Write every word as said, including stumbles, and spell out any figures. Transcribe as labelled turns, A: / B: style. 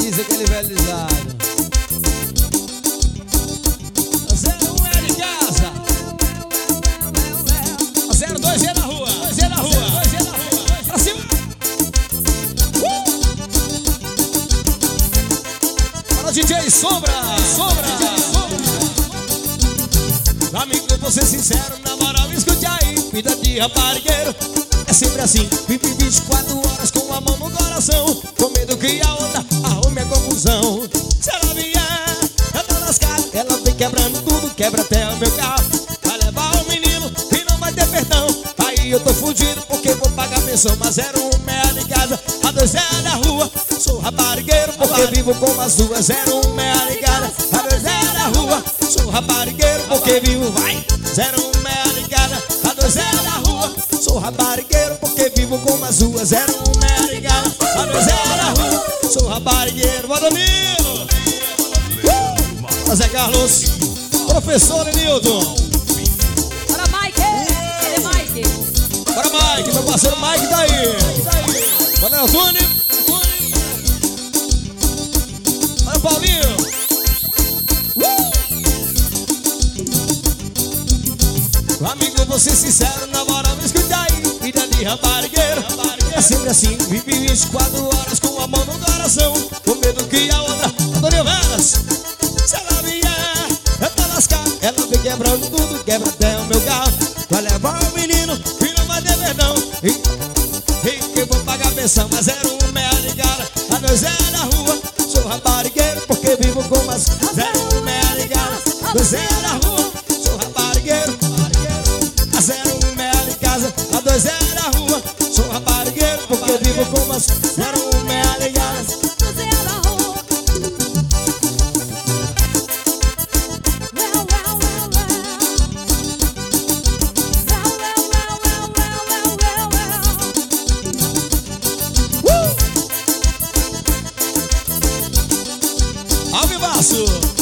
A: diz aquele velho lisado. A zero um é de casa. A zero dois é na rua. dois é na rua. dois é na rua. Pra cima. Uh! Para o D J Sombra. Sombra. D J Sombra. Amigo, eu vou ser sincero, na moral, escute aí. Vida de raparigueiro é sempre assim. Vive vinte e quatro horas com a mão no coração, com medo que a outra arrume a confusão. Se ela vier, eu tô lascado. Ela vem quebrando tudo, quebra até o meu carro. Vai levar o menino e não vai ter perdão. Aí eu tô fudido porque vou pagar pensão. Mas zero um é de casa, a dois é da rua. Sou raparigueiro porque vivo com as duas. Zero um é de casa, a dois é da rua. Sou raparigueiro porque vivo, vai. Zero um é de casa, a dois é da rua. Sou raparigueiro porque vivo com as duas. Zero um é de casa, a dois é da rua. Sou raparigueiro, bora Danilo. Uh! Zé Carlos, professor Enilton.
B: Bora Mike, ele é Mike.
A: Bora Mike, meu parceiro Mike tá aí. Bora Antônio. Bora Paulinho. Amigo, vou ser sincero, na moral, me escuta aí. Vida de raparigueiro é sempre assim. Vive vinte e quatro horas com a mão no coração, com medo que a outra Antônio Veras. Se ela vier, eu tô lascado. Ela vem quebrando tudo, quebra até o meu carro. Vai levar o menino e não vai ter perdão. E, e que eu vou pagar a pensão. Mas zero um é de cara, a dois é da rua. Sou raparigueiro porque vivo com as. Zero um é de cara, a dois é da rua. Sou raparigueiro. A zero um é de casa, a dois é da rua. Sou raparigueiro porque vivo com as. Zero um é de casa,
B: dois é da rua. Well, well, well, well. Well, well, well, well, well, well, well.
A: Uh! Alvivaço.